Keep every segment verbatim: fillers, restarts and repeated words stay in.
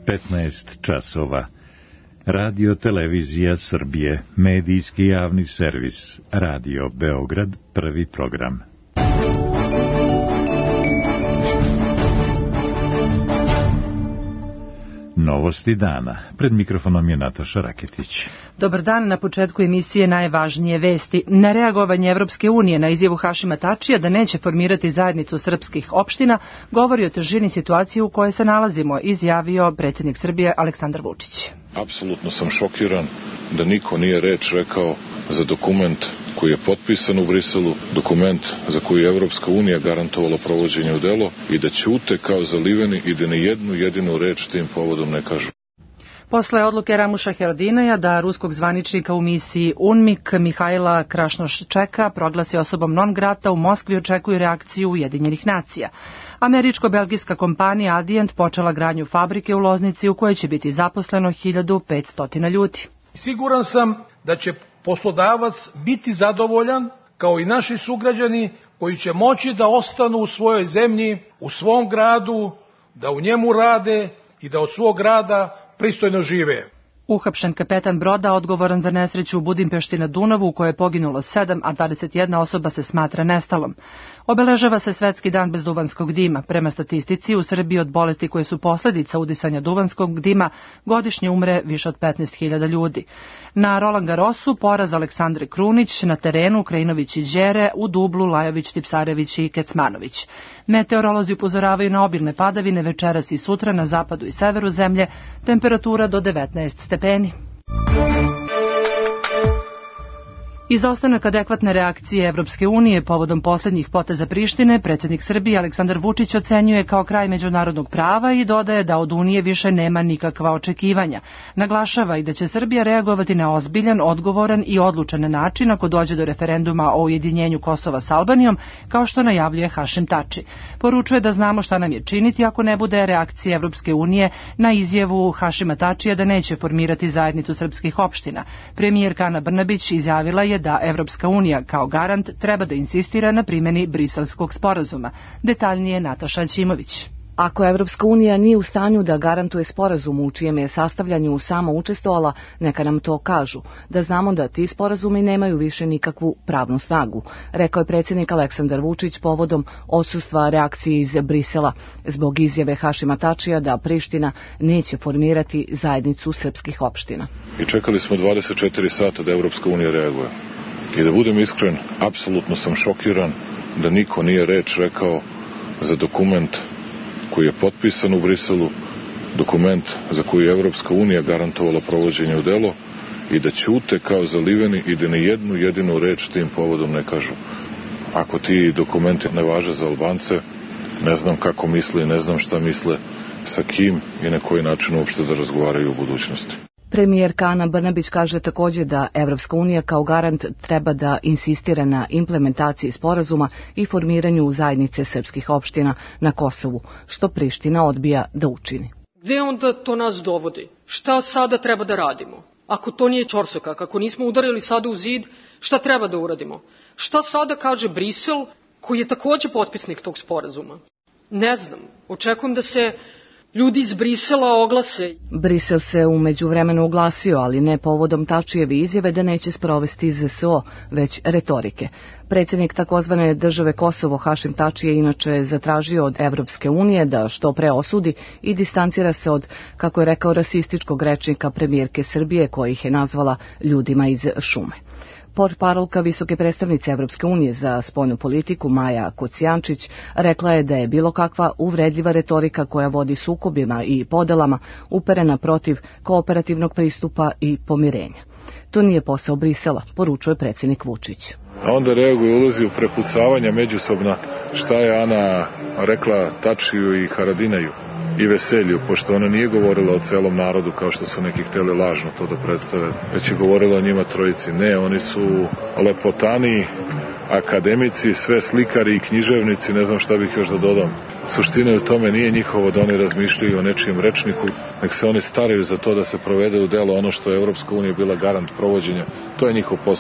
petnaest časova. Radio Televizija Srbije, medijski javni servis, Radio Beograd, prvi program. Novosti dana. Pred mikrofonom je Nataša Raketić. Dobar dan, na početku emisije najvažnije vesti. Nereagovanje Evropske unije na izjavu Hašima Tačija da neće formirati zajednicu srpskih opština govori o težini situacije u kojoj se nalazimo, izjavio predsjednik Srbije Aleksandar Vučić. Apsolutno sam šokiran da niko nije reč rekao za dokument koji je potpisan u Briselu, dokument za koji je Evropska unija garantovala provođenje u delo i da ćute kao zaliveni i da ni jednu jedinu reč tim povodom ne kažu. Posle odluke Ramuša Haradinaja da ruskog zvaničnika u misiji UNMIK Mihajla Krašnoščeka proglasi osobom non grata, u Moskvi očekuju reakciju Ujedinjenih nacija. Američko-belgijska kompanija Adient počela gradnju fabrike u Loznici u kojoj će biti zaposleno hiljadu petsto ljudi. Siguran sam da će poslodavac biti zadovoljan, kao i naši sugrađani koji će moći da ostanu u svojoj zemlji, u svom gradu, da u njemu rade i da od svog rada pristojno žive. Uhapšen kapetan broda odgovoran za nesreću u Budimpešti na Dunavu u kojoj je poginulo sedam, a dvadeset jedna osoba se smatra nestalom. Obeležava se Svetski dan bez duvanskog dima. Prema statistici, u Srbiji od bolesti koje su posljedica udisanja duvanskog dima godišnje umre više od petnaest hiljada ljudi. Na Roland Garrosu poraz Aleksandre Krunić, na terenu Krajinović i Đere, u dublu Lajović, Tipsarević i Kecmanović. Meteorolozi upozoravaju na obilne padavine večeras i sutra na zapadu i severu zemlje, temperatura do devetnaest stepeni. Izostanak adekvatne reakcije Evropske unije povodom posljednjih poteza Prištine, predsjednik Srbije Aleksandar Vučić ocenjuje kao kraj međunarodnog prava i dodaje da od Unije više nema nikakva očekivanja. Naglašava i da će Srbija reagovati na ozbiljan, odgovoran i odlučan način ako dođe do referenduma o ujedinjenju Kosova s Albanijom, kao što najavljuje Hašim Tači. Poručuje da znamo šta nam je činiti ako ne bude reakcije Evropske unije na izjavu Hašima Tačija da neće formirati zajednicu srpskih opština. Premijerka Ana Brnabić izjavila je da Evropska unija kao garant treba da insistira na primjeni Briselskog sporazuma. Detaljnije Nataša Ćimović. Ako Evropska unija nije u stanju da garantuje sporazum u čijem je sastavljanju samo učestvovala, neka nam to kažu, da znamo da ti sporazumi nemaju više nikakvu pravnu snagu, rekao je predsjednik Aleksandar Vučić povodom odsustva reakcije iz Brisela zbog izjave Hašima Tačija da Priština neće formirati zajednicu srpskih opština. I čekali smo dvadeset četiri sata da Evropska unija reaguje. I da budem iskren, apsolutno sam šokiran da niko nije reč rekao za dokument koji je potpisan u Briselu, dokument za koji je Evropska unija garantovala provođenje u delo i da ćute kao zaliveni i da ni jednu jedinu reč tim povodom ne kažu. Ako ti dokumenti ne važe za Albance, ne znam kako misle i ne znam šta misle, sa kim i na koji način uopšte da razgovaraju u budućnosti. Premijerka Ana Brnabić kaže također da Evropska unija kao garant treba da insistira na implementaciji sporazuma i formiranju zajednice srpskih opština na Kosovu, što Priština odbija da učini. Gde onda to nas dovodi? Šta sada treba da radimo? Ako to nije ćorsokak, ako nismo udarili sada u zid, šta treba da uradimo? Šta sada kaže Brisel, koji je također potpisnik tog sporazuma? Ne znam. Očekujem da se ljudi iz Brisela oglase. Brisel se u međuvremenu oglasio, ali ne povodom Tačijeve izjave da neće sprovesti Z S O, već retorike. Predsjednik takozvane države Kosovo Hašim Tači je inače zatražio od Evropske unije da što pre osudi i distancira se od, kako je rekao, rasističkog rečnika premijerke Srbije, koja ih je nazvala ljudima iz šume. Portparolka visoke predstavnice Evropske unije za spoljnu politiku Maja Kocijančić rekla je da je bilo kakva uvredljiva retorika koja vodi sukobima i podelama uperena protiv kooperativnog pristupa i pomirenja. To nije posao Brisela, poručuje predsjednik Vučić. A onda reaguje, ulazi u prepucavanja međusobna šta je Ana rekla Tačiju i Haradinaju i Veselju, pošto ona nije govorila o celom narodu kao što su neki htjeli lažno to da predstave, već je govorila o njima trojici. Ne, oni su lepotani, akademici, sve slikari i književnici, ne znam šta bih još da dodam. Suština u tome nije njihovo da oni razmišljaju o nečijem rečniku, nek se oni staraju za to da se provede u delo ono što je Evropska unija bila garant provođenja. To je njihov posao.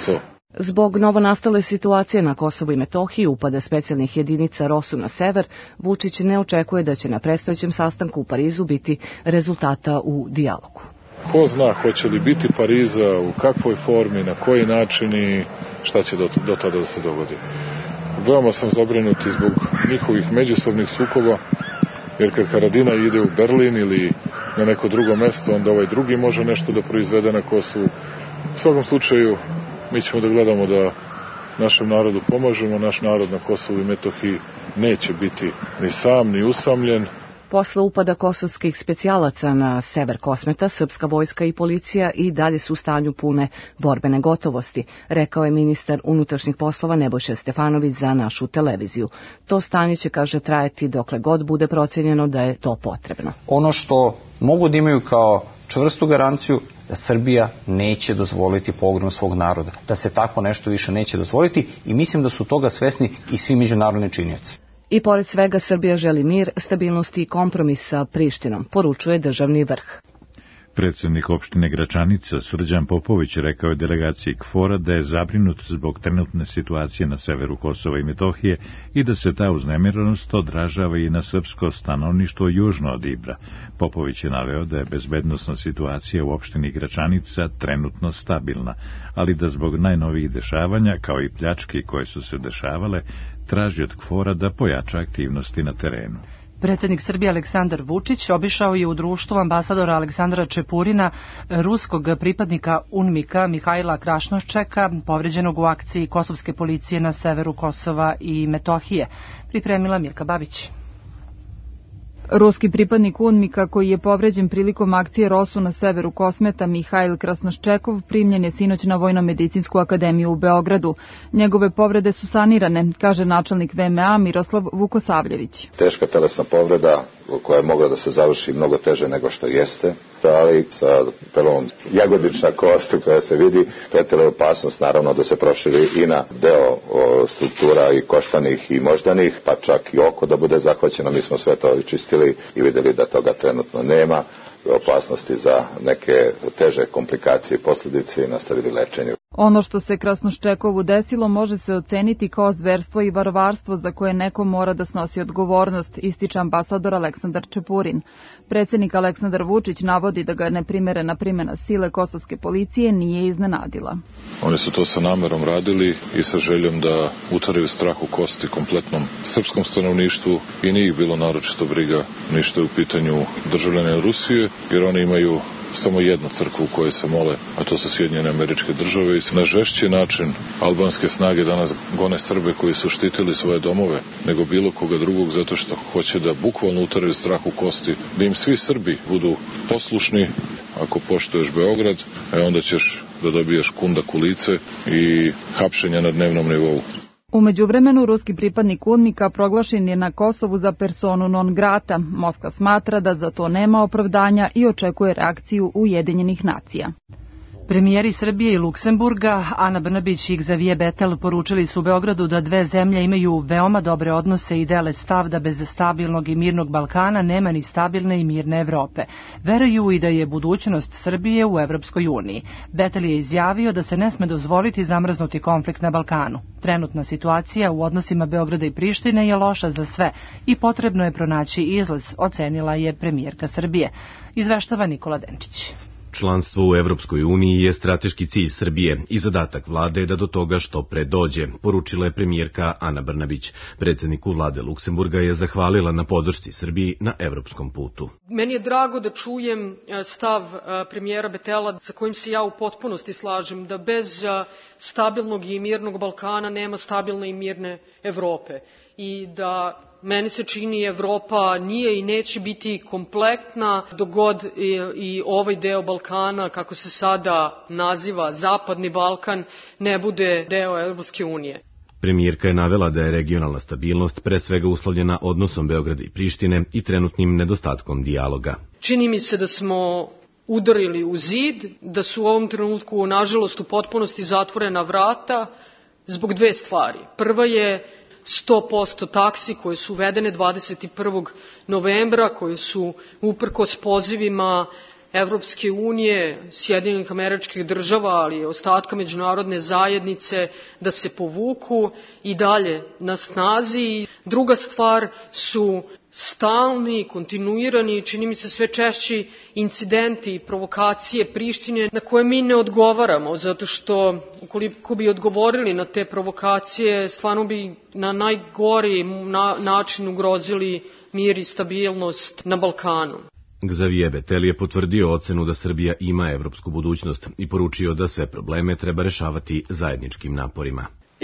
Zbog novonastale situacije na Kosovu i Metohiji, upada specijalnih jedinica ROSU na sever, Vučić ne očekuje da će na predstojećem sastanku u Parizu biti rezultata u dijalogu. Ko zna, hoće li biti Pariza, u kakvoj formi, na koji način i šta će do, do tada da se dogodi. Veoma sam zabrinut i zbog njihovih međusobnih sukoba, jer kad Haradinaj ide u Berlin ili na neko drugo mesto, onda ovaj drugi može nešto da proizvede na Kosovu. U svakom slučaju, mi ćemo da gledamo da našem narodu pomažemo, naš narod na Kosovu i Metohiji neće biti ni sam, ni usamljen. Posle upada kosovskih specijalaca na sever Kosmeta, srpska vojska i policija i dalje su u stanju pune borbene gotovosti, rekao je ministar unutrašnjih poslova Nebojša Stefanović za našu televiziju. To stanje će, kaže, trajati dokle god bude procenjeno da je to potrebno. Ono što mogu da imaju kao čvrstu garanciju da Srbija neće dozvoliti pogrom svog naroda, da se tako nešto više neće dozvoliti i mislim da su toga svesni i svi međunarodni činioci. I pored svega Srbija želi mir, stabilnost i kompromis sa Prištinom, poručuje državni vrh. Predsjednik opštine Gračanica Srđan Popović rekao je delegaciji KFOR-a da je zabrinut zbog trenutne situacije na severu Kosova i Metohije i da se ta uznemirenost odražava i na srpsko stanovništvo južno od Ibra. Popović je naveo da je bezbednosna situacija u opštini Gračanica trenutno stabilna, ali da zbog najnovijih dešavanja, kao i pljački koje su se dešavale, traži od KFOR-a da pojača aktivnosti na terenu. Predsjednik Srbije Aleksandar Vučić obišao je u društvu ambasadora Aleksandra Čepurina ruskog pripadnika UNMIK-a Mihajla Krašnoščeka, povređenog u akciji kosovske policije na severu Kosova i Metohije. Pripremila Mirka Babić. Ruski pripadnik UNMIK-a koji je povređen prilikom akcije ROSU na severu Kosmeta, Mihajl Krasnoščekov, primljen je sinoć na Vojno-medicinsku akademiju u Beogradu. Njegove povrede su sanirane, kaže načelnik V M A Miroslav Vukosavljević. Teška telesna povreda koja je mogla da se završi mnogo teže nego što jeste, ali sa prelomom jagodična kost koja se vidi, pretila je opasnost naravno da se proširi i na deo o, struktura i koštanih i moždanih, pa čak i oko da bude zahvaćeno. Mi smo sve to čistili i videli da toga trenutno nema, opasnosti za neke teže komplikacije i posljedice i nastavili lečenje. Ono što se Krasnoščekovu desilo može se oceniti kao zverstvo i varvarstvo za koje neko mora da snosi odgovornost, ističe ambasador Aleksandar Čepurin. Predsjednik Aleksandar Vučić navodi da ga neprimerena primjena sile kosovske policije nije iznenadila. Oni su to sa namerom radili i sa željom da utaraju strah u kosti kompletnom srpskom stanovništvu i nije ih bilo naročito briga ništa u pitanju državljana Rusije, jer oni imaju samo jednu crkvu u kojoj se mole, a to su Sjedinjene Američke Države i na žešći način albanske snage danas gone Srbe koji su štitili svoje domove nego bilo koga drugog zato što hoće da bukvalno utaraju strah u kosti, da im svi Srbi budu poslušni. Ako poštuješ Beograd, e onda ćeš da dobiješ kundak u lice i hapšenja na dnevnom nivou. U međuvremenu, ruski pripadnik UNMIK-a proglašen je na Kosovu za personu non grata. Moskva smatra da za to nema opravdanja i očekuje reakciju Ujedinjenih nacija. Premijeri Srbije i Luksemburga, Ana Brnabić i Xavier Bettel, poručili su u Beogradu da dve zemlje imaju veoma dobre odnose i dele stav da bez stabilnog i mirnog Balkana nema ni stabilne i mirne Evrope. Veruju i da je budućnost Srbije u Evropskoj uniji. Bettel je izjavio da se ne sme dozvoliti zamrznuti konflikt na Balkanu. Trenutna situacija u odnosima Beograda i Prištine je loša za sve i potrebno je pronaći izlaz, ocenila je premijerka Srbije. Izveštava Nikola Denčić. Članstvo u Evropskoj uniji je strateški cilj Srbije i zadatak vlade je da do toga što pre dođe, poručila je premijerka Ana Brnabić. Predsjedniku vlade Luksemburga je zahvalila na podršci Srbiji na evropskom putu. Meni je drago da čujem stav premijera Betela sa kojim se ja u potpunosti slažem, da bez stabilnog i mirnog Balkana nema stabilne i mirne Evrope i da meni se čini Evropa nije i neće biti kompletna dok god i, i ovaj deo Balkana, kako se sada naziva Zapadni Balkan, ne bude deo Evropske unije. Premijerka je navela da je regionalna stabilnost pre svega uslovljena odnosom Beograda i Prištine i trenutnim nedostatkom dijaloga. Čini mi se da smo udarili u zid, da su u ovom trenutku nažalost u potpunosti zatvorena vrata zbog dve stvari. Prva je sto posto taksi koje su uvedene dvadeset prvog novembra, koje su uprkos pozivima Evropske unije, Sjedinjenih Američkih Država, ali i ostatka međunarodne zajednice da se povuku i dalje na snazi. Druga stvar su stalni, kontinuirani i čini mi se sve češći incidenti i provokacije Prištine na koje mi ne odgovaramo, zato što ukoliko bi odgovorili na te provokacije, stvarno bi na najgori na, način ugrozili mir i stabilnost na Balkanu. Xavier Bettel je potvrdio ocenu da Srbija ima evropsku budućnost i poručio da sve probleme treba rešavati zajedničkim naporima.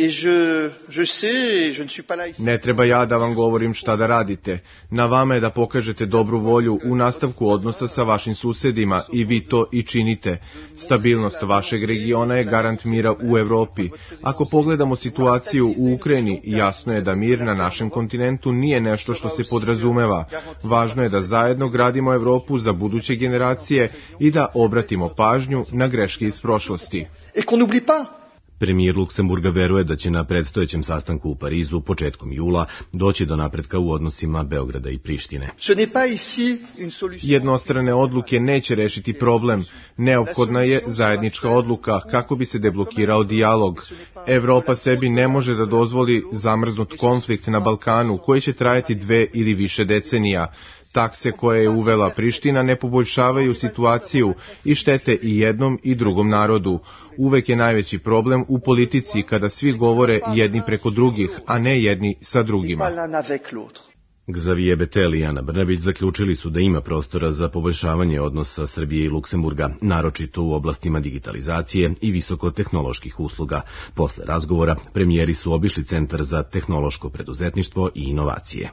Ne treba ja da vam govorim šta da radite. Na vama je da pokažete dobru volju u nastavku odnosa sa vašim susedima i vi to i činite. Stabilnost vašeg regiona je garant mira u Evropi. Ako pogledamo situaciju u Ukrajini, jasno je da mir na našem kontinentu nije nešto što se podrazumeva. Važno je da zajedno gradimo Evropu za buduće generacije i da obratimo pažnju na greške iz prošlosti. Premijer Luksemburga veruje da će na predstojećem sastanku u Parizu početkom jula doći do napretka u odnosima Beograda i Prištine. Jednostrane odluke neće rešiti problem. Neophodna je zajednička odluka kako bi se deblokirao dijalog. Evropa sebi ne može da dozvoli zamrznut konflikt na Balkanu koji će trajati dve ili više decenija. Takse koje je uvela Priština ne poboljšavaju situaciju i štete i jednom i drugom narodu. Uvek je najveći problem u politici kada svi govore jedni preko drugih, a ne jedni sa drugima. Xavier Bettel i Ana Brnabić zaključili su da ima prostora za poboljšavanje odnosa Srbije i Luksemburga, naročito u oblastima digitalizacije i visokotehnoloških usluga. Posle razgovora premijeri su obišli Centar za tehnološko preduzetništvo i inovacije.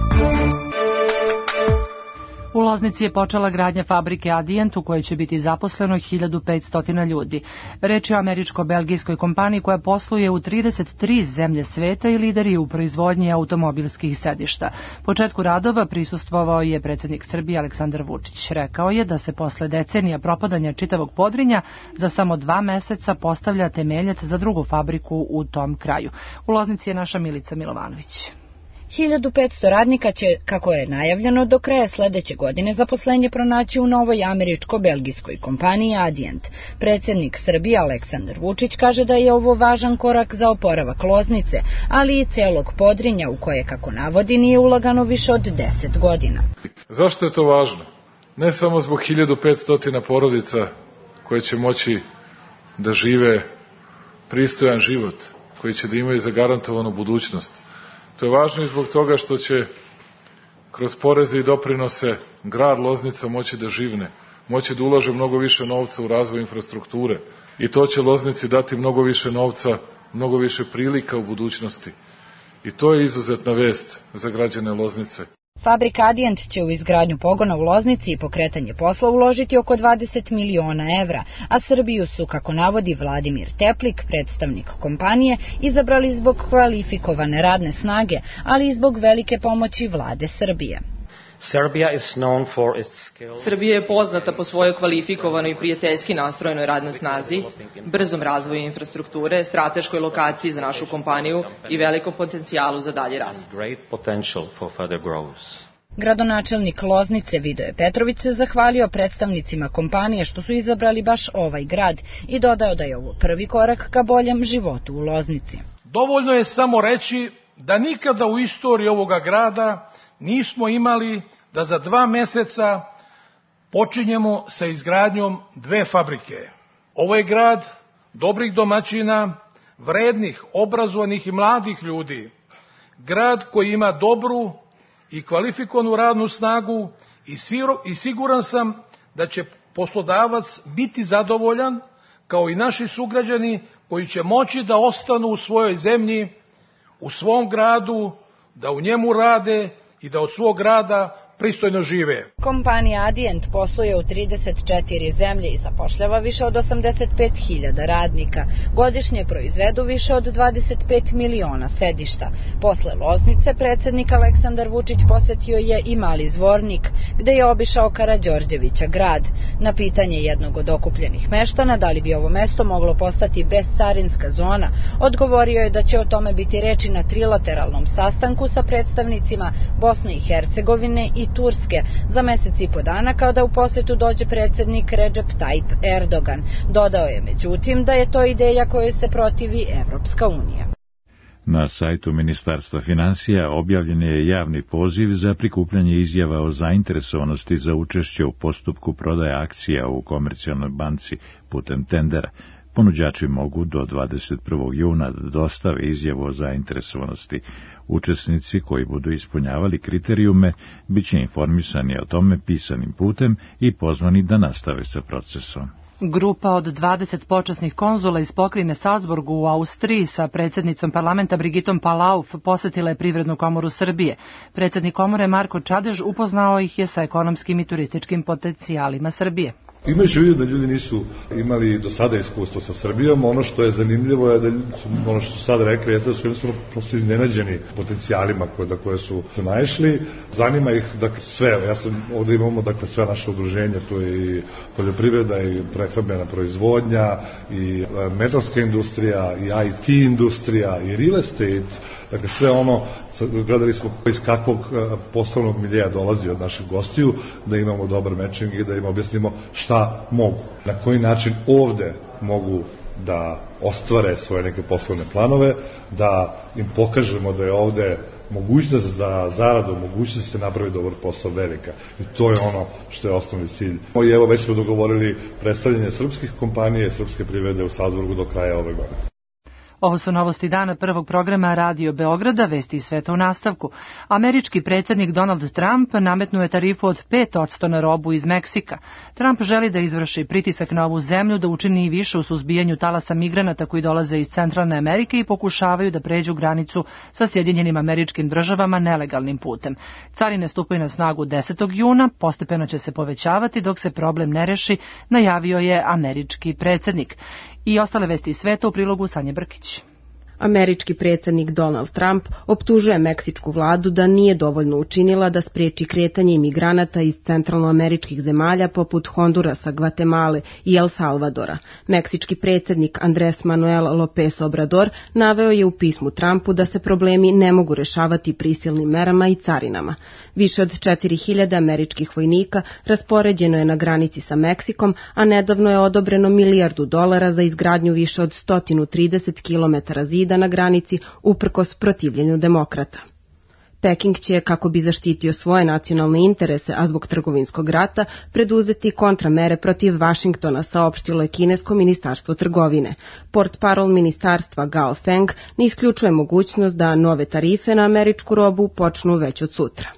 U Loznici je počela gradnja fabrike Adient u kojoj će biti zaposleno hiljadu petsto ljudi. Reč je o američko-belgijskoj kompaniji koja posluje u trideset tri zemlje sveta i lideri u proizvodnji automobilskih sedišta. Početku radova prisustvovao je predsjednik Srbije Aleksandar Vučić. Rekao je da se posle decenija propadanja čitavog Podrinja za samo dva meseca postavlja temeljac za drugu fabriku u tom kraju. U Loznici je naša Milica Milovanović. hiljadu petsto radnika će, kako je najavljeno, do kraja sledeće godine zaposlenje pronaći u novoj američko-belgijskoj kompaniji Adient. Predsjednik Srbije Aleksandar Vučić kaže da je ovo važan korak za oporavak Loznice, ali i celog Podrinja u koje, kako navodi, nije ulagano više od deset godina. Zašto je to važno? Ne samo zbog hiljadu petsto porodica koje će moći da žive pristojan život, koji će da imaju zagarantovanu budućnost. To je važno i zbog toga što će kroz poreze i doprinose grad Loznica moći da živne, moći da ulaže mnogo više novca u razvoj infrastrukture i to će Loznici dati mnogo više novca, mnogo više prilika u budućnosti. I to je izuzetna vest za građane Loznice. Fabrika Adient će u izgradnju pogona u Loznici i pokretanje posla uložiti oko dvadeset miliona evra, a Srbiju su, kako navodi Vladimir Teplik, predstavnik kompanije, izabrali zbog kvalifikovane radne snage, ali i zbog velike pomoći vlade Srbije. Srbija je poznata po svojoj kvalifikovanoj i prijateljski nastrojenoj radnoj snazi, brzom razvoju infrastrukture, strateškoj lokaciji za našu kompaniju i velikom potencijalu za dalji rast. Gradonačelnik Loznice Vidoje Petrović se zahvalio predstavnicima kompanije što su izabrali baš ovaj grad i dodao da je ovo prvi korak ka boljem životu u Loznici. Dovoljno je samo reći da nikada u istoriji ovoga grada nismo imali da za dva meseca počinjemo sa izgradnjom dve fabrike. Ovo je grad dobrih domaćina, vrednih, obrazovanih i mladih ljudi. Grad koji ima dobru i kvalifikovanu radnu snagu i, siro, i siguran sam da će poslodavac biti zadovoljan, kao i naši sugrađani koji će moći da ostanu u svojoj zemlji, u svom gradu, da u njemu rade i da od svog rada pristojno žive. Kompanija Adient posluje u trideset četiri zemlje i zapošljava više od osamdeset pet hiljada radnika. Godišnje proizvedu više od dvadeset pet miliona sedišta. Posle Loznice, predsjednik Aleksandar Vučić posetio je i Mali Zvornik, gde je obišao Karađorđevića grad. Na pitanje jednog od okupljenih meštana da li bi ovo mesto moglo postati bescarinska zona, odgovorio je da će o tome biti reči na trilateralnom sastanku sa predstavnicima Bosne i Hercegovine i i Turske za mesec i po dana kao da u posetu dođe predsednik Recep Tayyip Erdogan. Dodao je međutim da je to ideja kojoj se protivi Evropska unija. Na sajtu Ministarstva finansija objavljen je javni poziv za prikupljanje izjava o zainteresovanosti za učešće u postupku prodaje akcija u Komercijalnoj banci putem tendera. Ponuđači mogu do dvadeset prvog juna da dostave izjavu o zainteresovanosti. Učesnici koji budu ispunjavali kriterijume bit će informisani o tome pisanim putem i pozvani da nastave sa procesom. Grupa od dvadeset počasnih konzula iz pokrajine Salzburgu u Austriji sa predsjednicom parlamenta Brigitom Palauf posetila je Privrednu komoru Srbije. Predsjednik komore Marko Čadež upoznao ih je sa ekonomskim i turističkim potencijalima Srbije. Imajući u vidu da ljudi nisu imali do sada iskustvo sa Srbijom, ono što je zanimljivo je da su, ono što su sad rekli, je da su jednostavno prosto iznenađeni potencijalima koje, da koje su naišli. Zanima ih dakle, sve, ja sam, ovdje imamo dakle, sve naše udruženja, tu je i poljoprivreda, i prehrambena proizvodnja, i metalska industrija, i I T industrija, i real estate, dakle sve ono, gledali smo iz kakvog poslovnog miljeja dolazi od naših gostiju, da imamo dobar matching i da im objasnimo šta mogu, na koji način ovde mogu da ostvare svoje neke poslovne planove, da im pokažemo da je ovde mogućnost za zaradu, mogućnost da se napravi dobar posao velika. I to je ono što je osnovni cilj. I evo već smo dogovorili predstavljanje srpskih kompanija i srpske privrede u Salzburgu do kraja ove godine. Ovo su novosti dana prvog programa Radio Beograda, vesti iz sveta u nastavku. Američki predsjednik Donald Trump nametnuo je tarifu od pet posto na robu iz Meksika. Trump želi da izvrši pritisak na ovu zemlju, da učini i više u suzbijanju talasa migranata koji dolaze iz Centralne Amerike i pokušavaju da pređu granicu sa Sjedinjenim Američkim Državama nelegalnim putem. Carine stupaju na snagu desetog juna, postepeno će se povećavati dok se problem ne reši, najavio je američki predsjednik. I ostale vesti iz sveta u prilogu Sanje Brkić. Američki predsjednik Donald Trump optužuje meksičku vladu da nije dovoljno učinila da spriječi kretanje imigranata iz centralnoameričkih zemalja poput Hondurasa, Gvatemale i El Salvadora. Meksički predsjednik Andrés Manuel López Obrador naveo je u pismu Trumpu da se problemi ne mogu rešavati prisilnim merama i carinama. Više od četiri hiljade američkih vojnika raspoređeno je na granici sa Meksikom, a nedavno je odobreno milijardu dolara za izgradnju više od sto trideset kilometara zida na granici uprkos protivljenju demokrata. Peking će, kako bi zaštitio svoje nacionalne interese, a zbog trgovinskog rata, preduzeti kontramere protiv Vašingtona, saopštilo je kinesko ministarstvo trgovine. Portparol ministarstva Gao Feng ne isključuje mogućnost da nove tarife na američku robu počnu već od sutra.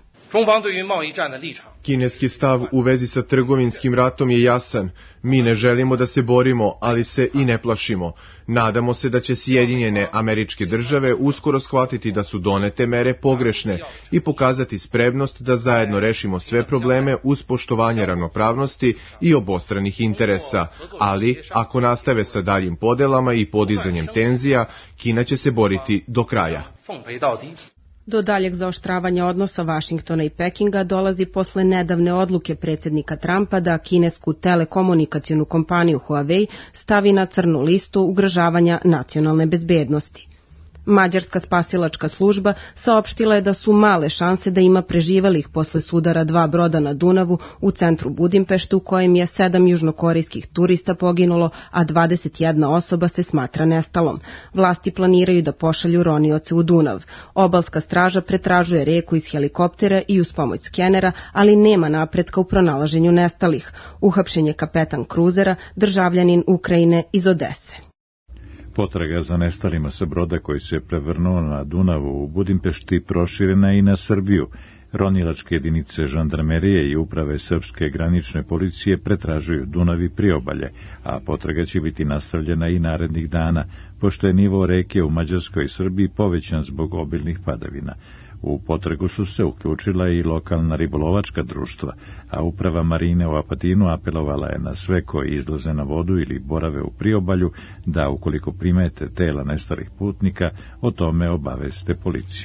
Kineski stav u vezi sa trgovinskim ratom je jasan. Mi ne želimo da se borimo, ali se i ne plašimo. Nadamo se da će Sjedinjene Američke Države uskoro shvatiti da su donete mere pogrešne i pokazati spremnost da zajedno rešimo sve probleme uz poštovanje ravnopravnosti i obostranih interesa. Ali, ako nastave sa daljim podelama i podizanjem tenzija, Kina će se boriti do kraja. Do daljeg zaoštravanja odnosa Vašingtona i Pekinga dolazi posle nedavne odluke predsjednika Trumpa da kinesku telekomunikacionu kompaniju Huawei stavi na crnu listu ugrožavanja nacionalne bezbednosti. Mađarska spasilačka služba saopštila je da su male šanse da ima preživelih posle sudara dva broda na Dunavu u centru Budimpeštu u kojem je sedam južnokorejskih turista poginulo, a dvadeset jedna osoba se smatra nestalom. Vlasti planiraju da pošalju ronioce u Dunav. Obalska straža pretražuje reku iz helikoptera i uz pomoć skenera, ali nema napretka u pronalaženju nestalih. Uhapšen je kapetan kruzera, državljanin Ukrajine iz Odese. Potraga za nestalima sa broda koji se prevrnuo na Dunavu u Budimpešti proširena i na Srbiju. Ronilačke jedinice žandarmerije i uprave srpske granične policije pretražuju Dunav i priobalje, a potraga će biti nastavljena i narednih dana, pošto je nivo reke u Mađarskoj i Srbiji povećan zbog obilnih padavina. U potragu su se uključila i lokalna ribolovačka društva, a uprava marine u Apatinu apelovala je na sve koji izlaze na vodu ili borave u priobalju da, ukoliko primete tela nestalih putnika, o tome obaveste policiju.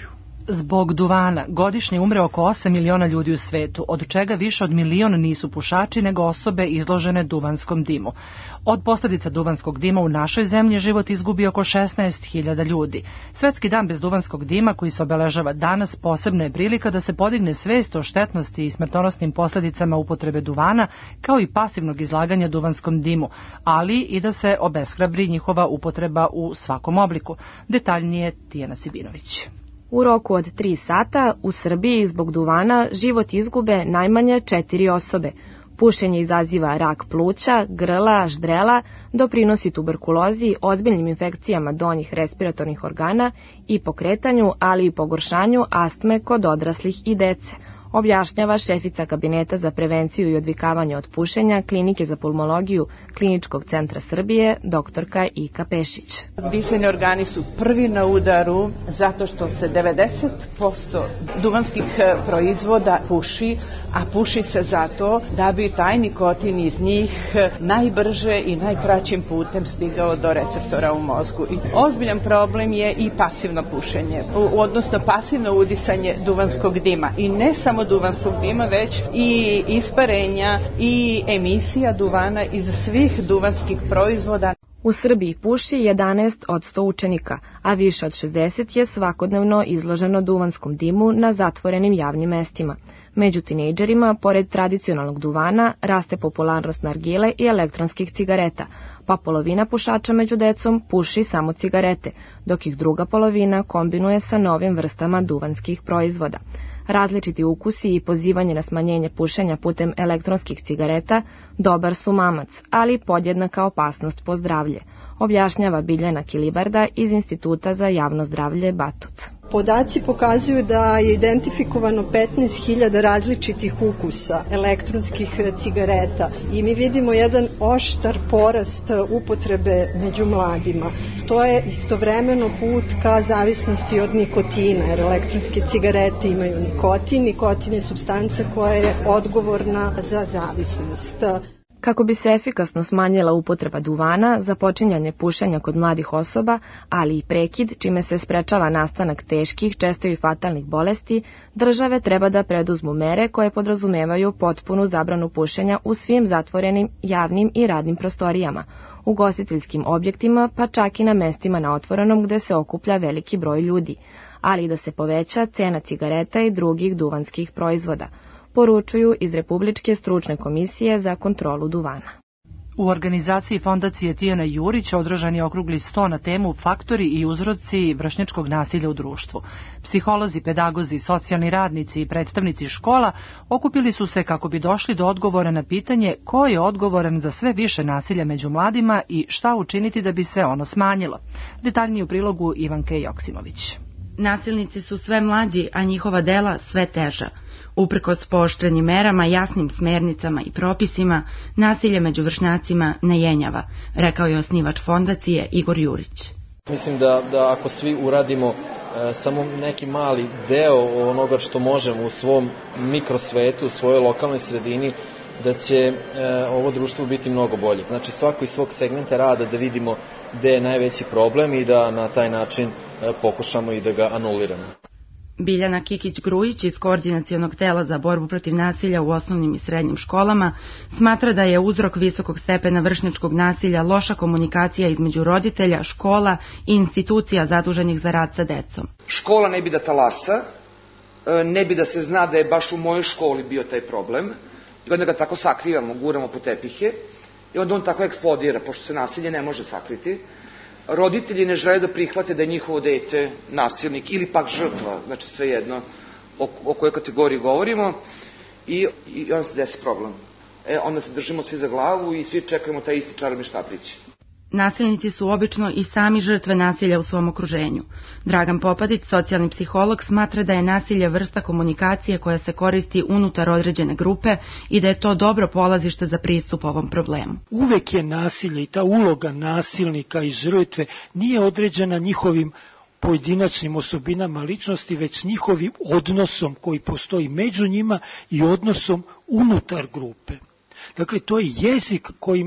Zbog duvana godišnje umre oko osam miliona ljudi u svetu, od čega više od milion nisu pušači nego osobe izložene duvanskom dimu. Od posljedica duvanskog dima u našoj zemlji život izgubi oko šesnaest hiljada ljudi. Svetski dan bez duvanskog dima, koji se obeležava danas, posebna je prilika da se podigne svest o štetnosti i smrtonosnim posljedicama upotrebe duvana, kao i pasivnog izlaganja duvanskom dimu, ali i da se obeshrabri njihova upotreba u svakom obliku. Detaljnije Tijana Sibinović. U roku od tri sata u Srbiji zbog duvana život izgube najmanje četiri osobe. Pušenje izaziva rak pluća, grla, ždrela, doprinosi tuberkulozi, ozbiljnim infekcijama donjih respiratornih organa i pokretanju, ali i pogoršanju astme kod odraslih i dece, objašnjava šefica kabineta za prevenciju i odvikavanje od pušenja Klinike za pulmologiju Kliničkog centra Srbije, doktorka Ika Pešić. Disajni organi su prvi na udaru zato što se devedeset posto duvanskih proizvoda puši, a puši se zato da bi taj nikotin iz njih najbrže i najkraćim putem stigao do receptora u mozgu. I ozbiljan problem je i pasivno pušenje, odnosno pasivno udisanje duvanskog dima. I ne samo duvanskog dima, već i isparenja i emisija duvana iz svih duvanskih proizvoda. U Srbiji puši jedanaest posto učenika, a više od šezdeset je svakodnevno izloženo duvanskom dimu na zatvorenim javnim mestima. Među tinejdžerima, pored tradicionalnog duvana, raste popularnost nargile i elektronskih cigareta, pa polovina pušača među decom puši samo cigarete, dok ih druga polovina kombinuje sa novim vrstama duvanskih proizvoda. Različiti ukusi i pozivanje na smanjenje pušenja putem elektronskih cigareta dobar su mamac, ali podjednaka opasnost po zdravlje, objašnjava Biljana Kilibarda iz Instituta za javno zdravlje Batut. Podaci pokazuju da je identifikovano petnaest hiljada različitih ukusa elektronskih cigareta i mi vidimo jedan oštar porast upotrebe među mladima. To je istovremeno put ka zavisnosti od nikotina, jer elektronske cigarete imaju nikotin. Nikotin je supstanca koja je odgovorna za zavisnost. Kako bi se efikasno smanjila upotreba duvana, započinjanje pušenja kod mladih osoba, ali i prekid, čime se sprečava nastanak teških, često i fatalnih bolesti, države treba da preduzmu mere koje podrazumevaju potpunu zabranu pušenja u svim zatvorenim, javnim i radnim prostorijama, ugostiteljskim objektima, pa čak i na mestima na otvorenom gde se okuplja veliki broj ljudi, ali i da se poveća cena cigareta i drugih duvanskih proizvoda, poručuju iz Republičke stručne komisije za kontrolu duvana. U organizaciji Fondacije Tijana Jurić održan je okrugli sto na temu faktori i uzroci vršnjačkog nasilja u društvu. Psiholozi, pedagozi, socijalni radnici i predstavnici škola okupili su se kako bi došli do odgovora na pitanje ko je odgovoran za sve više nasilja među mladima i šta učiniti da bi se ono smanjilo. Detaljnije u prilogu Ivanke Joksimović. Nasilnici su sve mlađi, a njihova dela sve teža. Uprkos pooštrenim merama, jasnim smernicama i propisima, nasilje među vršnjacima ne jenjava, rekao je osnivač fondacije Igor Jurić. Mislim da, da ako svi uradimo e, samo neki mali deo onoga što možemo u svom mikrosvetu, u svojoj lokalnoj sredini, da će e, ovo društvo biti mnogo bolje. Znači svako iz svog segmenta rada da vidimo gde je najveći problem i da na taj način e, pokušamo i da ga anuliramo. Biljana Kikić-Grujić iz Koordinacionog tela za borbu protiv nasilja u osnovnim i srednjim školama smatra da je uzrok visokog stepena vršnjačkog nasilja loša komunikacija između roditelja, škola i institucija zaduženih za rad sa decom. Škola ne bi da talasa, ne bi da se zna da je baš u mojoj školi bio taj problem i onda ga tako sakrivamo, guramo po tepihe i onda on tako eksplodira, pošto se nasilje ne može sakriti. Roditelji ne žele da prihvate da je njihovo dete nasilnik ili pak žrtva, znači svejedno o, o kojoj kategoriji govorimo i, i onda se desi problem. E, onda se držimo svi za glavu i svi čekamo taj isti čarobni štapić. Nasilnici su obično i sami žrtve nasilja u svom okruženju. Dragan Popadić, socijalni psiholog, smatra da je nasilje vrsta komunikacije koja se koristi unutar određene grupe i da je to dobro polazište za pristup ovom problemu. Uvek je nasilje i ta uloga nasilnika i žrtve nije određena njihovim pojedinačnim osobinama ličnosti, već njihovim odnosom koji postoji među njima i odnosom unutar grupe. Dakle, to je jezik kojim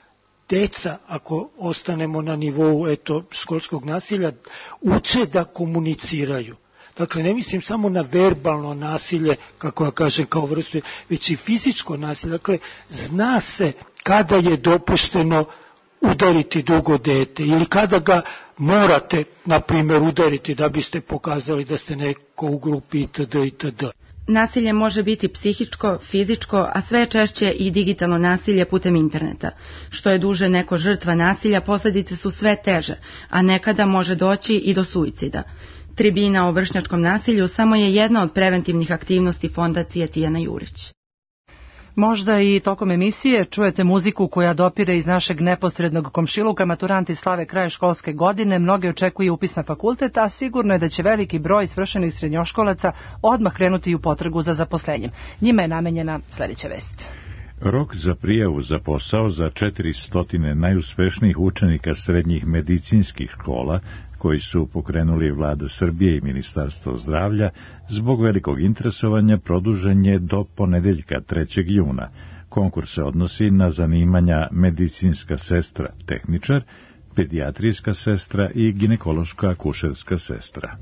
deca, ako ostanemo na nivou eto, školskog nasilja, uče da komuniciraju. Dakle, ne mislim samo na verbalno nasilje, kako ja kažem, kao vrstu, već i fizičko nasilje. Dakle, zna se kada je dopušteno udariti drugo dete ili kada ga morate, na primjer, udariti da biste pokazali da ste neko u grupi itd. itd. Nasilje može biti psihičko, fizičko, a sve češće i digitalno nasilje putem interneta. Što je duže neko žrtva nasilja, posljedice su sve teže, a nekada može doći i do suicida. Tribina o vršnjačkom nasilju samo je jedna od preventivnih aktivnosti fondacije Tijana Jurić. Možda i tokom emisije čujete muziku koja dopire iz našeg neposrednog komšiluka. Maturanti slave kraj školske godine, mnoge očekuju upis na fakultet, a sigurno je da će veliki broj svršenih srednjoškolaca odmah krenuti u potragu za zaposlenjem. Njima je namenjena sljedeća vest. Rok za prijavu za posao za četiristo najuspešnijih učenika srednjih medicinskih škola, koji su pokrenuli Vlada Srbije i Ministarstvo zdravlja, zbog velikog interesovanja produžen je do ponedeljka trećeg juna. Konkurs se odnosi na zanimanja medicinska sestra tehničar, pedijatrijska sestra i ginekološka akušerska sestra.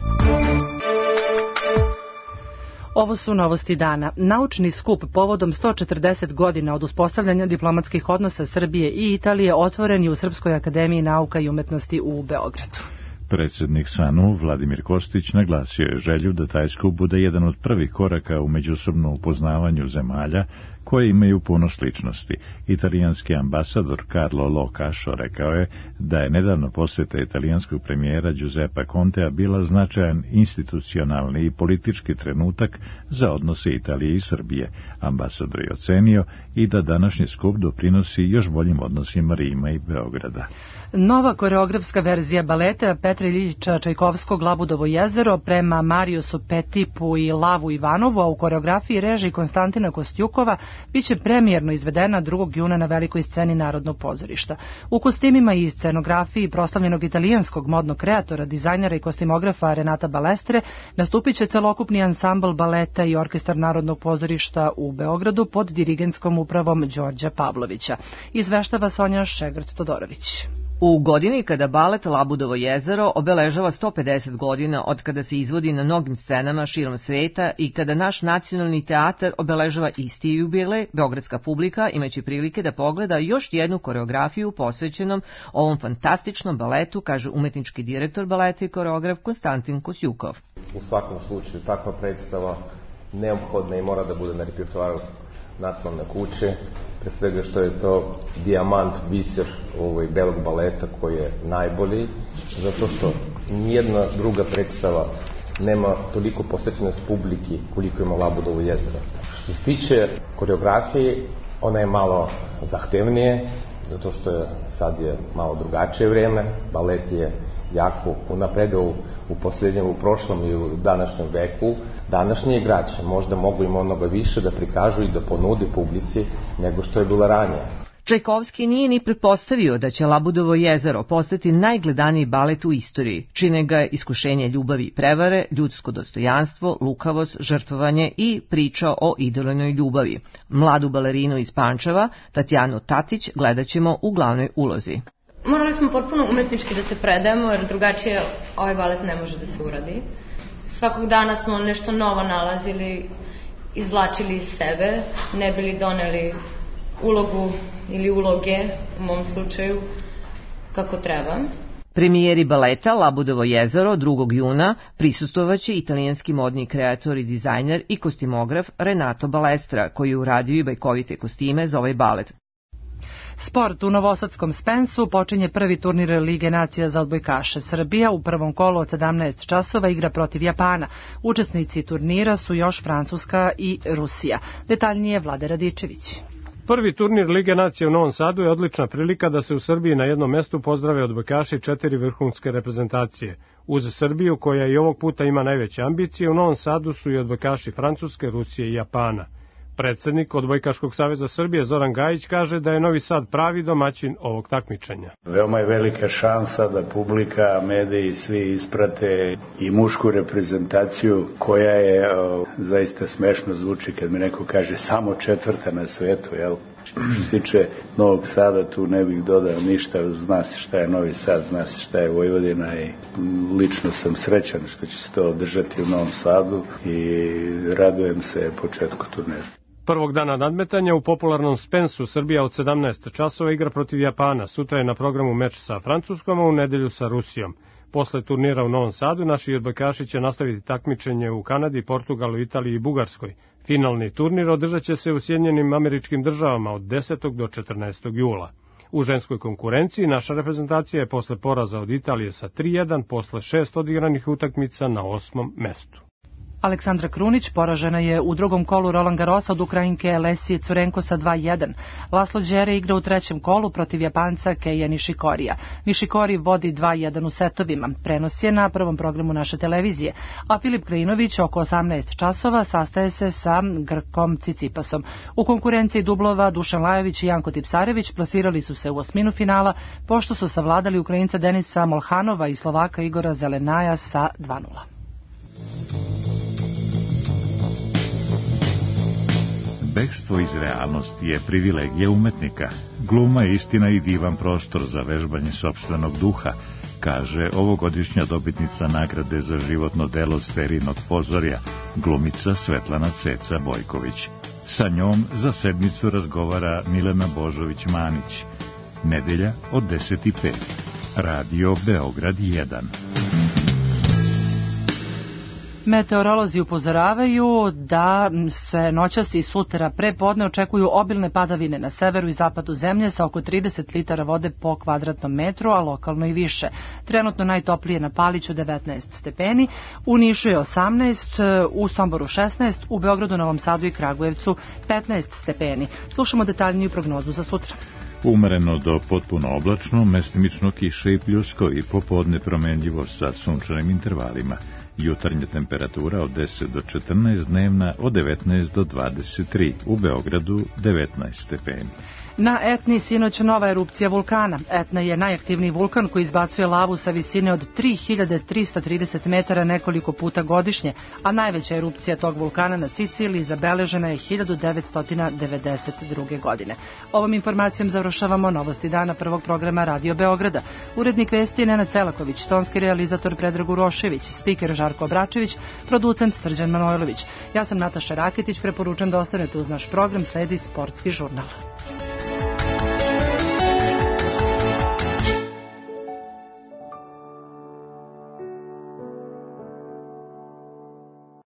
Ovo su novosti dana. Naučni skup povodom sto četrdeset godina od uspostavljanja diplomatskih odnosa Srbije i Italije otvoren je u Srpskoj akademiji nauka i umetnosti u Beogradu. Predsjednik S A N U Vladimir Kostić naglasio je želju da taj skup bude jedan od prvih koraka u međusobnom upoznavanju zemalja koje imaju puno sličnosti. Italijanski ambasador Carlo Lo Cascio rekao je da je nedavno posjeta italijanskog premijera Giuseppa Contea bila značajan institucionalni i politički trenutak za odnose Italije i Srbije. Ambasador je ocenio i da današnji skup doprinosi još boljim odnosima Rima i Beograda. Nova koreografska verzija baleta Petra Iljiča Čajkovskog Labudovo jezero prema Mariusu Petipu i Lavu Ivanovu, a u koreografiji režiji Konstantina Kostjukova, biće premijerno izvedena drugog juna na velikoj sceni Narodnog pozorišta. U kostimima i scenografiji proslavljenog italijanskog modnog kreatora, dizajnera i kostimografa Renata Balestre nastupit će celokupni ansambl baleta i orkestar Narodnog pozorišta u Beogradu pod dirigentskom upravom Đorđa Pavlovića. Izveštava Sonja Šegrt-Todorović. U godini kada balet Labudovo jezero obeležava sto pedeset godina od kada se izvodi na mnogim scenama širom sveta i kada naš nacionalni teatar obeležava isti jubilej, beogradska publika imaće prilike da pogleda još jednu koreografiju posvećenom ovom fantastičnom baletu, kaže umetnički direktor baleta i koreograf Konstantin Kosjukov. U svakom slučaju takva predstava neophodna i mora da bude na repertoaru nacionalne kuće, pre svega što je to dijamant, biser ovoj belog baleta koji je najbolji, zato što nijedna druga predstava nema toliko posvećenost publiki koliko ima Labudovo jezero. Što se tiče koreografije, ona je malo zahtevnije, zato što je sad je malo drugačije vreme, balet je jako unapredao u posljednjem, u prošlom i u današnjem veku. Današnji igrači možda mogu im onoga više da prikažu i da ponude publici nego što je bilo ranije. Čajkovski nije ni pretpostavio da će Labudovo jezero postati najgledaniji balet u istoriji. Čine ga iskušenje ljubavi i prevare, ljudsko dostojanstvo, lukavost, žrtvovanje i priča o idolnoj ljubavi. Mladu balerinu iz Pančeva, Tatjanu Tatić, gledat ćemo u glavnoj ulozi. Morali smo potpuno umetnički da se predajemo, jer drugačije ovaj balet ne može da se uradi. Svakog dana smo nešto novo nalazili, izvlačili iz sebe, ne bili doneli ulogu ili uloge, u mom slučaju, kako treba. Premijeri baleta Labudovo jezero drugog juna prisustvovaće italijanski modni kreator i dizajner i kostimograf Renato Balestra, koji je uradio i bajkovite kostime za ovaj balet. Sport u novosadskom Spensu počinje prvi turnir Lige nacija za odbojkaše. Srbija u prvom kolu od sedamnaest časova igra protiv Japana. Učesnici turnira su još Francuska i Rusija. Detaljnije Vlade Radičević. Prvi turnir Lige nacija u Novom Sadu je odlična prilika da se u Srbiji na jednom mestu pozdrave odbojkaši četiri vrhunske reprezentacije. Uz Srbiju, koja i ovog puta ima najveće ambicije, u Novom Sadu su i odbojkaši Francuske, Rusije i Japana. Predsednik Odbojkaškog saveza Srbije Zoran Gajić kaže da je Novi Sad pravi domaćin ovog takmičenja. Veoma je velika šansa da publika, mediji, svi isprate i mušku reprezentaciju koja je o, zaista smešno zvuči kad mi neko kaže samo četvrta na svetu, jel? Što se tiče Novog Sada, tu ne bih dodao ništa, zna se šta je Novi Sad, zna se šta je Vojvodina i lično sam srećan što će se to održati u Novom Sadu i radujem se početku turnira. Prvog dana nadmetanja u popularnom Spensu Srbija od sedamnaest časova igra protiv Japana. Sutra je na programu meč sa Francuskom, a u nedelju sa Rusijom. Posle turnira u Novom Sadu naši odbojkaši će nastaviti takmičenje u Kanadi, Portugalu, Italiji i Bugarskoj. Finalni turnir održat će se u Sjedinjenim Američkim Državama od desetog do četrnaestog jula. U ženskoj konkurenciji naša reprezentacija je posle poraza od Italije sa tri jedan posle šest odigranih utakmica na osmom mestu. Aleksandra Krunić poražena je u drugom kolu Roland Garrosa od Ukrajinke Lesije Curenko sa dva jedan. Laslo Đere igra u trećem kolu protiv Japanca Keija Nishikorija. Nishikori vodi dva jedan u setovima. Prenos je na prvom programu naše televizije, a Filip Krajinović oko osamnaest časova sastaje se sa Grkom Cicipasom. U konkurenciji dublova Dušan Lajović i Janko Tipsarević plasirali su se u osminu finala, pošto su savladali Ukrajinca Denisa Molhanova i Slovaka Igora Zelenaja sa dva nula. Bekstvo iz realnosti je privilegija umetnika. Gluma je istina i divan prostor za vežbanje sopstvenog duha, kaže ovogodišnja dobitnica nagrade za životno delo Sferinog pozorja, glumica Svetlana Ceca Bojković. Sa njom za sedmicu razgovara Milena Božović-Manić. Nedelja od deset i pet. Radio Beograd jedan. Meteorolozi upozoravaju da se noćas i sutra pre podne očekuju obilne padavine na severu i zapadu zemlje sa oko trideset litara vode po kvadratnom metru, a lokalno i više. Trenutno najtoplije na Paliću devetnaest stepeni, u Nišu je osamnaest, u Somboru šesnaest, u Beogradu, Novom Sadu i Kragujevcu petnaest stepeni. Slušamo detaljniju prognozu za sutra. Umereno do potpuno oblačno, mestimično kiše i pljusko i popodne promenljivo sa sunčanim intervalima. Jutarnja temperatura od deset do četrnaest, dnevna od devetnaest do dvadeset tri, u Beogradu devetnaest stepeni. Na Etni sinoć nova erupcija vulkana. Etna je najaktivniji vulkan koji izbacuje lavu sa visine od tri hiljade trista trideset metara nekoliko puta godišnje, a najveća erupcija tog vulkana na Siciliji zabeležena je hiljadu devetsto devedeset druge. godine. Ovom informacijom završavamo novosti dana prvog programa Radio Beograda. Urednik vesti je Nenad Celaković, tonski realizator Predrag Urošević, spiker Žarko Obračević, producent Srđan Manojlović. Ja sam Nataša Raketić, preporučam da ostanete uz naš program, sledi sportski žurnal.